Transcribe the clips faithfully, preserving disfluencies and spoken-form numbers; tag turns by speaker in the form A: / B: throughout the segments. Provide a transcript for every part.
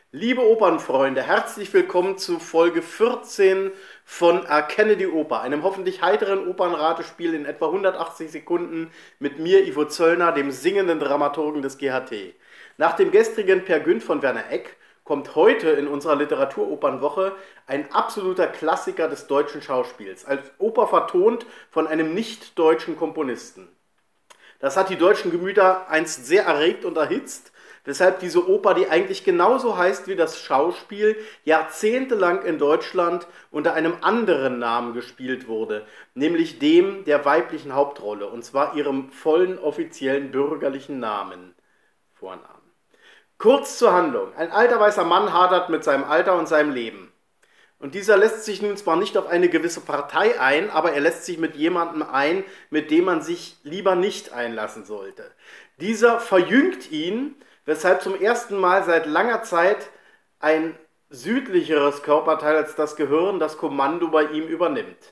A: Liebe Opernfreunde, herzlich willkommen zu Folge vierzehn von Erkenne die Oper, einem hoffentlich heiteren Opernratespiel in etwa hundertachtzig Sekunden mit mir, Ivo Zöllner, dem singenden Dramaturgen des G H T. Nach dem gestrigen Peer Gynt von Werner Egk kommt heute in unserer Literaturopernwoche ein absoluter Klassiker des deutschen Schauspiels, als Oper vertont von einem nicht-deutschen Komponisten. Das hat die deutschen Gemüter einst sehr erregt und erhitzt, weshalb diese Oper, die eigentlich genauso heißt wie das Schauspiel, jahrzehntelang in Deutschland unter einem anderen Namen gespielt wurde, nämlich dem der weiblichen Hauptrolle, und zwar ihrem vollen offiziellen bürgerlichen Namen, Vornamen. Kurz zur Handlung. Ein alter weißer Mann hadert mit seinem Alter und seinem Leben. Und dieser lässt sich nun zwar nicht auf eine gewisse Partei ein, aber er lässt sich mit jemandem ein, mit dem man sich lieber nicht einlassen sollte. Dieser verjüngt ihn, weshalb zum ersten Mal seit langer Zeit ein südlicheres Körperteil als das Gehirn das Kommando bei ihm übernimmt.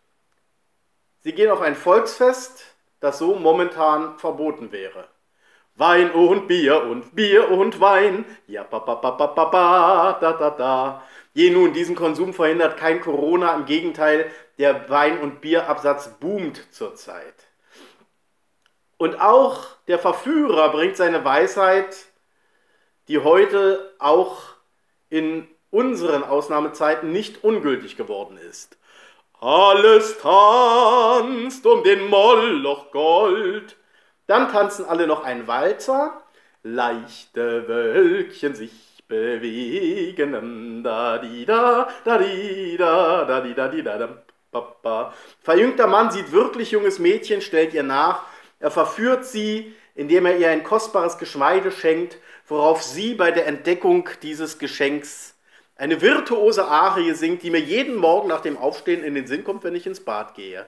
A: Sie gehen auf ein Volksfest, das so momentan verboten wäre. Wein und Bier und Bier und Wein, ja pa pa pa pa pa pa da da da. Je nun, diesen Konsum verhindert kein Corona, im Gegenteil, der Wein- und Bierabsatz boomt zurzeit. Und auch der Verführer bringt seine Weisheit, die heute auch in unseren Ausnahmezeiten nicht ungültig geworden ist. Alles tanzt um den Moloch Gold. Dann tanzen alle noch einen Walzer, leichte Wölkchen sich bewegen, da di da, da di da, da di da di da da, papa. Verjüngter Mann sieht wirklich junges Mädchen, stellt ihr nach, er verführt sie, indem er ihr ein kostbares Geschmeide schenkt, worauf sie bei der Entdeckung dieses Geschenks eine virtuose Arie singt, die mir jeden Morgen nach dem Aufstehen in den Sinn kommt, wenn ich ins Bad gehe.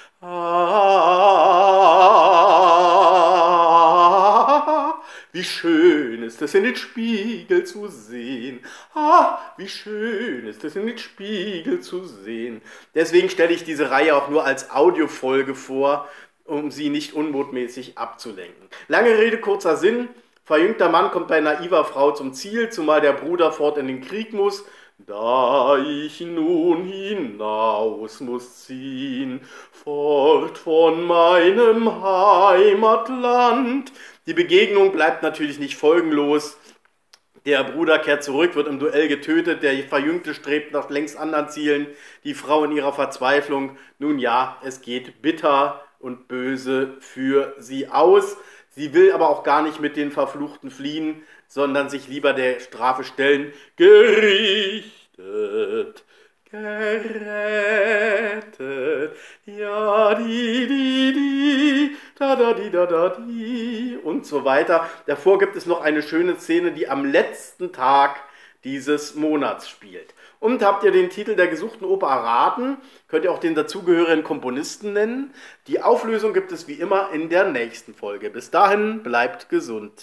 A: Ah, wie schön ist es, in den Spiegel zu sehen. Ah, wie schön ist es, in den Spiegel zu sehen. Deswegen stelle ich diese Reihe auch nur als Audiofolge vor, um sie nicht unmutmäßig abzulenken. Lange Rede, kurzer Sinn. Verjüngter Mann kommt bei naiver Frau zum Ziel, zumal der Bruder fort in den Krieg muss. Da ich nun hinaus muss ziehen, fort von meinem Heimatland. Die Begegnung bleibt natürlich nicht folgenlos. Der Bruder kehrt zurück, wird im Duell getötet, der Verjüngte strebt nach längst anderen Zielen, die Frau in ihrer Verzweiflung. Nun ja, es geht bitter und böse für sie aus. Sie will aber auch gar nicht mit den Verfluchten fliehen, sondern sich lieber der Strafe stellen. Gerichtet, gerettet, ja, di, di, di, da, da, di, da, da, di und so weiter. Davor gibt es noch eine schöne Szene, die am letzten Tag dieses Monats spielt. Und habt ihr den Titel der gesuchten Oper erraten, könnt ihr auch den dazugehörigen Komponisten nennen. Die Auflösung gibt es wie immer in der nächsten Folge. Bis dahin, bleibt gesund.